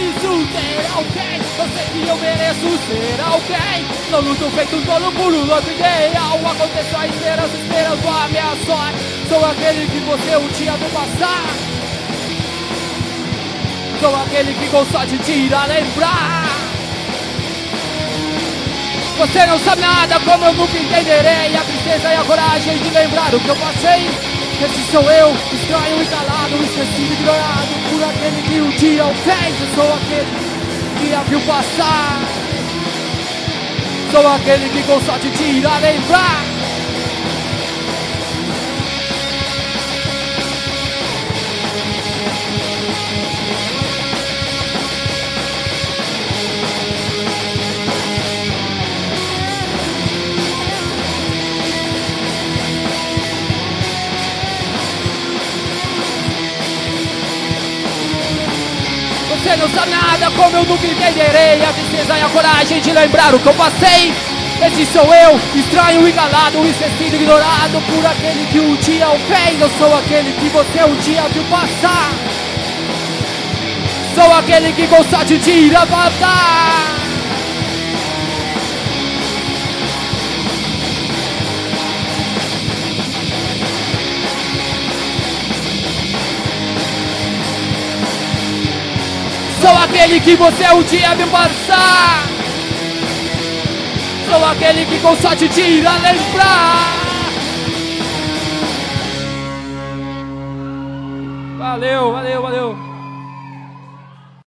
preciso ter alguém. Eu sei que eu mereço ser alguém. Não luto feito um tolo por um outro ideal. Aconteceu a esperança, esperando a minha sorte. Sou aquele que você um dia viu passar. Sou aquele que com sorte tira lembrar. Você não sabe nada, como eu nunca entenderei a tristeza e a coragem de lembrar o que eu passei. Esse sou eu, estranho e calado, esquecido e ignorado por aquele que um dia o fez. Eu sou aquele que a viu passar. Sou aquele que com sorte tira lembrar. Você não sabe nada, como eu nunca entenderei a tristeza e a coragem de lembrar o que eu passei. Esse sou eu, estranho e calado, esquecido e ignorado por aquele que um dia o fez. Eu sou aquele que você um dia viu passar. Sou aquele que com sorte tira matar. Sou aquele que você um dia viu passar. Sou aquele que com sorte tira lembrar. Valeu, valeu, valeu.